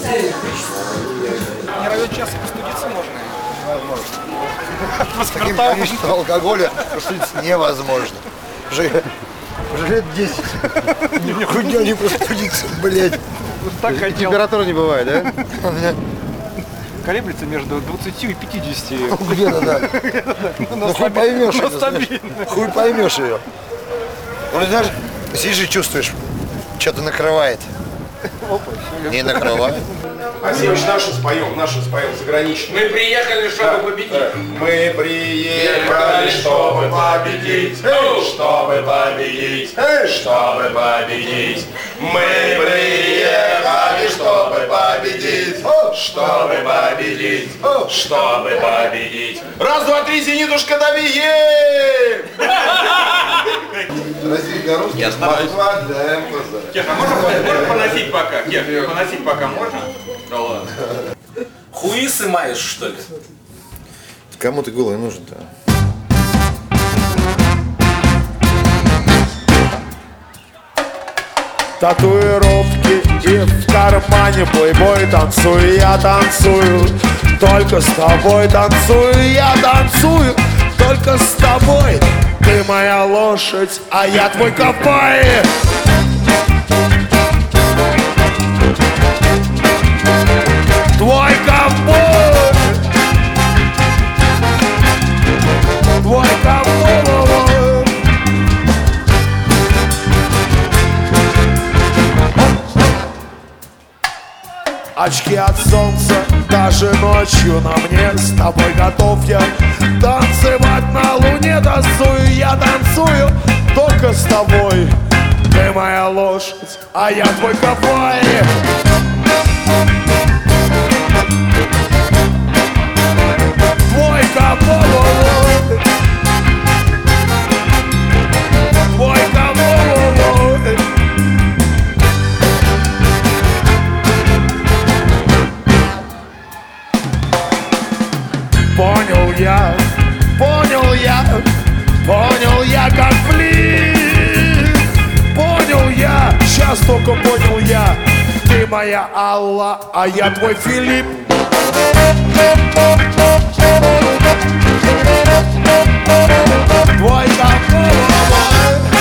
Не равен час простудиться можно. С таким количеством алкоголя простудиться невозможно. Уже лет 10. Хуйня не простудиться, блядь. Так хотел. Температура не бывает, да? У меня Колеблется между 20 и 50. где-то, да. Ну хуй поймешь ее, знаешь. Хуй поймешь ее. Ну, знаешь, сидишь и чувствуешь, что-то накрывает. Не накрывает. Асевич, нашу споем заграничную. Мы приехали, чтобы победить. Мы приехали, чтобы победить, чтобы победить, чтобы победить. Мы приехали, чтобы победить, чтобы победить, чтобы победить. Раз, два, три, зенитушка, дави, Россия для русских, Я стараюсь. Москва для МПЗ. Кех, а можно поносить пока? Кех, поносить пока можно? Да ладно. Хуисы маешь, что ли? Кому ты голый нужен-то? Татуировки и в кармане плейбой. Танцую, я танцую, только с тобой. Танцую, я танцую, только с тобой. Ты моя лошадь, а я твой ковбой. Твой ковбой. Твой ковбой. Очки от солнца, даже ночью на мне. С тобой готов я танцевать на луне. Танцую, я танцую, только с тобой. Ты моя лошадь, а я твой ковбой. Твой ковбой. Твой ковбой. Понял я, как флит. Понял я, сейчас только понял я. Ты моя Алла, а я твой Филипп. Твой ковбой.